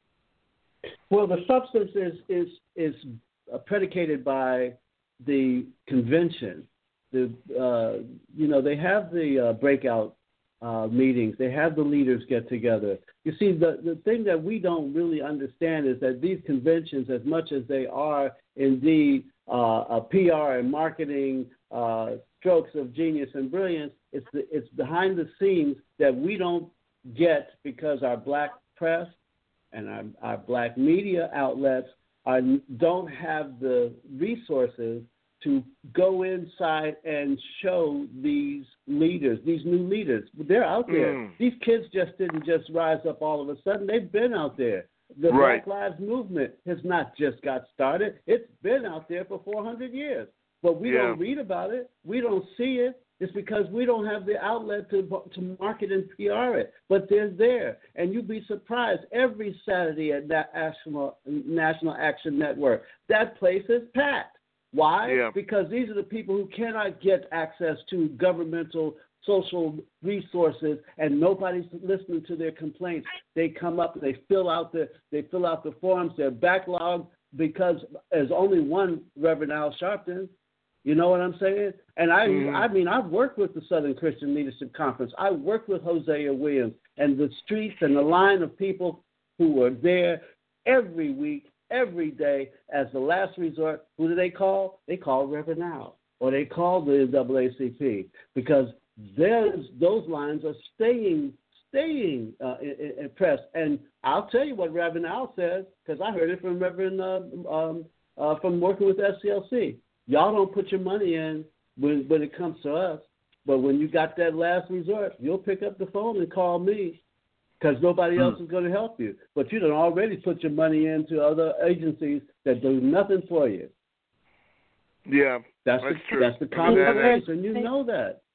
Well, the substance is is is uh, predicated by the convention. The uh, you know they have the uh, breakout uh, meetings. They have the leaders get together. You see, the the thing that we don't really understand is that these conventions, as much as they are indeed uh, a P R and marketing uh, strokes of genius and brilliance, it's the, it's behind the scenes that we don't get because our black press and our, our black media outlets are, don't have the resources to go inside and show these leaders, these new leaders. They're out there. Mm. These kids just didn't just rise up all of a sudden. They've been out there. The right. Black Lives Movement has not just got started. It's been out there for four hundred years. But we yeah. don't read about it. We don't see it. It's because we don't have the outlet to to market and P R it. But they're there. And you'd be surprised every Saturday at that National, National Action Network. That place is packed. Why? Yeah. Because these are the people who cannot get access to governmental social resources, and nobody's listening to their complaints. They come up, they fill out the they fill out the forms. They're backlogged because there's only one Reverend Al Sharpton. You know what I'm saying? And I mm-hmm. I mean, I've worked with the Southern Christian Leadership Conference. I worked with Hosea Williams and the streets and the line of people who were there every week, every day as the last resort. Who do they call? They call Reverend Al, or they call the N double A C P, because there's, those lines are staying staying uh, impressed. And I'll tell you what Reverend Al says, because I heard it from Reverend uh, um, uh, from working with S C L C. Y'all don't put your money in when when it comes to us, but when you got that last resort, you'll pick up the phone and call me, because nobody else mm. is going to help you. But you done already put your money into other agencies that do nothing for you. Yeah, that's, that's the, true. That's the common place, and you know that.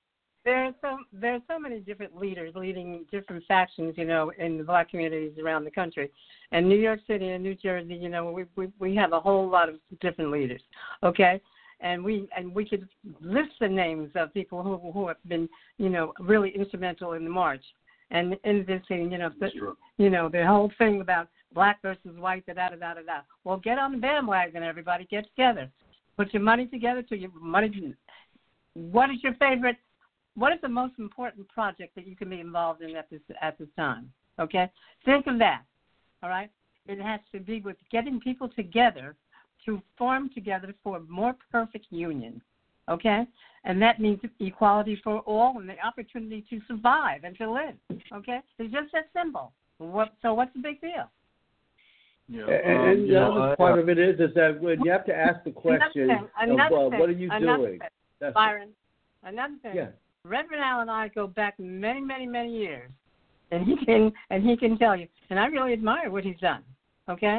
there are so there are so many different leaders leading different factions, you know, in the black communities around the country. And New York City and New Jersey, you know, we we, we have a whole lot of different leaders. Okay. And we and we could list the names of people who who have been, you know, really instrumental in the march. And in this thing, you know, the, you know, the whole thing about black versus white, da da da da da da. Well, get on the bandwagon, everybody. Get together. Put your money together to your money. What is your favorite? What is the most important project that you can be involved in at this at this time? Okay, think of that. All right, it has to be with getting people together to form together for a more perfect union. Okay, and that means equality for all and the opportunity to survive and to live. Okay, it's just that simple. What, so what's the big deal? Yeah, and, um, and the know, other I, part I, of it is is that when you have to ask the question thing, of uh, what are you doing, thing, Byron. Another thing. Yeah. Reverend Al and I go back many, many, many years, and he can and he can tell you. And I really admire what he's done. Okay.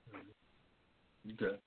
Okay.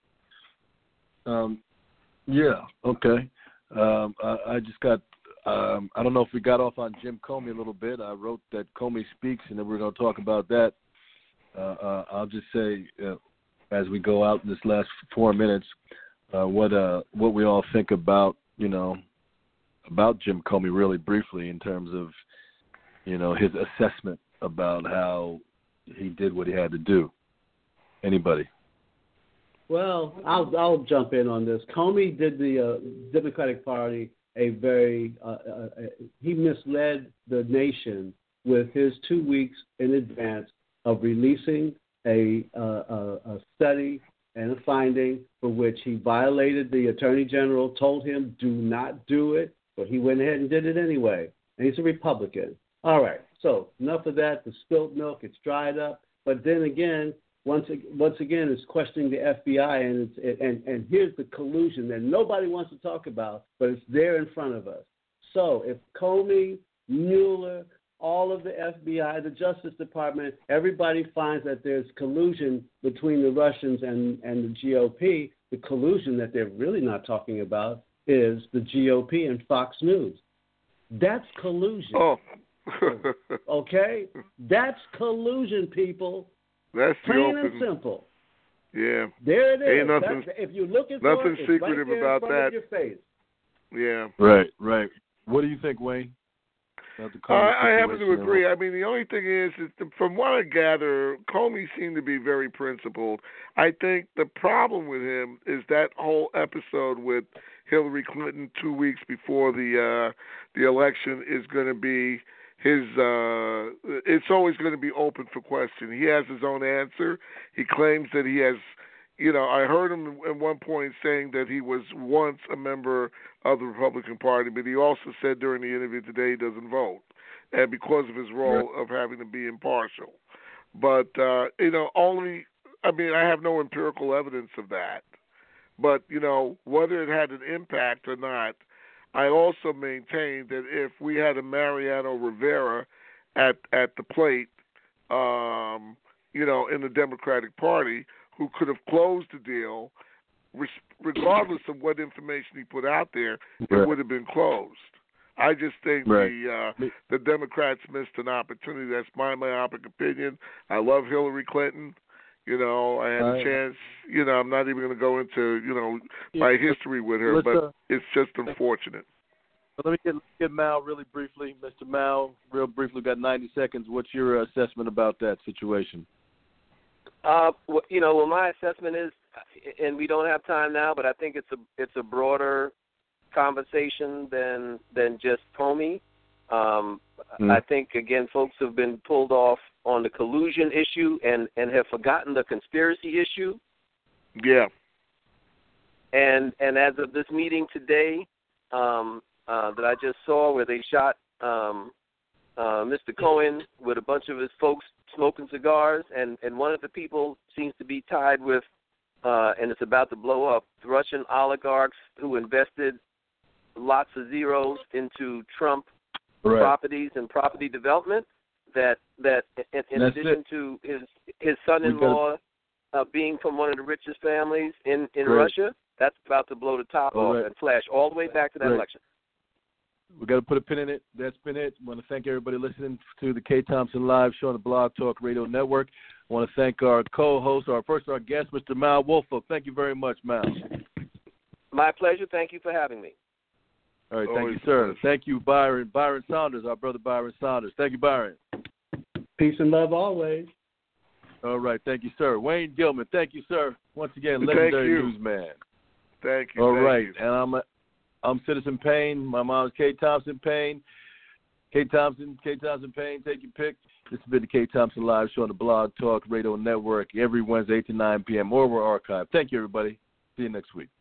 Um. Yeah. Okay. Um. I, I just got. Um. I don't know if we got off on Jim Comey a little bit. I wrote that Comey speaks, and then we're going to talk about that. Uh, uh, I'll just say, uh, as we go out in this last four minutes, uh, what uh, what we all think about, you know, about Jim Comey really briefly in terms of, you know, his assessment about how he did what he had to do. Anybody? Well, I'll I'll jump in on this. Comey did the uh, Democratic Party a very uh, uh, he misled the nation with his two weeks in advance of releasing a, uh, a, a study and a finding for which he violated. The Attorney General told him do not do it, but he went ahead and did it anyway. And he's a Republican. All right, so enough of that. The spilt milk, it's dried up. But then again, once once again, it's questioning the F B I, and it's, and and here's the collusion that nobody wants to talk about, but it's there in front of us. So if Comey, Mueller, all of the F B I, the Justice Department, everybody finds that there's collusion between the Russians and, and the G O P, the collusion that they're really not talking about is the G O P and Fox News. That's collusion. Oh. Okay? That's collusion, people. That's plain the open, and simple. Yeah. There it is. Ain't nothing, That's, if you're looking for nothing it, it's secretive right there about in front that. of your face. Yeah. Right, right. What do you think, Wayne? Uh, I happen to agree. I mean, the only thing is, is the, from what I gather, Comey seemed to be very principled. I think the problem with him is that whole episode with Hillary Clinton two weeks before the uh, the election is going to be his. Uh, it's always going to be open for question. He has his own answer. He claims that he has. You know, I heard him at one point saying that he was once a member of the Republican Party, but he also said during the interview today he doesn't vote, and because of his role of having to be impartial. But, uh, you know, only, I mean, I have no empirical evidence of that. But, you know, whether it had an impact or not, I also maintain that if we had a Mariano Rivera at, at the plate, um, you know, in the Democratic Party, who could have closed the deal, regardless of what information he put out there, it right. would have been closed. I just think right. the uh, the Democrats missed an opportunity. That's my myopic opinion. I love Hillary Clinton. You know, I had a chance. You know, I'm not even going to go into, you know, my history with her, but uh, it's just unfortunate. Let me get, get Mal really briefly. Mister Mal, real briefly, we've got ninety seconds. What's your assessment about that situation? Uh, you know, well, my assessment is, and we don't have time now, but I think it's a it's a broader conversation than than just Comey. Um, mm. I think again, folks have been pulled off on the collusion issue and, and have forgotten the conspiracy issue. Yeah. And and as of this meeting today, um, uh, that I just saw, where they shot um, uh, Mister Cohen with a bunch of his folks smoking cigars, and, and one of the people seems to be tied with, uh, and it's about to blow up, Russian oligarchs who invested lots of zeros into Trump right. properties and property development. That that in, in addition it. to his his son-in-law uh, being from one of the richest families in, in right. Russia, that's about to blow the top all off right. and flash all the way back to that right. election. we got to put a pin in it. That's been it. I want to thank everybody listening to the K Thompson Live Show on the Blog Talk Radio Network. I want to thank our co-host, our first our guest, Mister Mal Woolfolk. Thank you very much, Mal. My pleasure. Thank you for having me. All right, thank Always you, sir. pleasure. Thank you, Byron. Byron Saunders, our brother Byron Saunders. Thank you, Byron. Peace and love always. All right, thank you, sir. Wayne Gilman, thank you, sir. Once again, Thank legendary you. newsman. Thank you. All thank right, you. and I'm I'm Citizen Payne. My mom's K Thompson Payne. K Thompson, K Thompson Payne. Take your pick. This has been the K Thompson Live Show on the Blog Talk Radio Network every Wednesday, eight to nine p.m. or we're archived. Thank you, everybody. See you next week.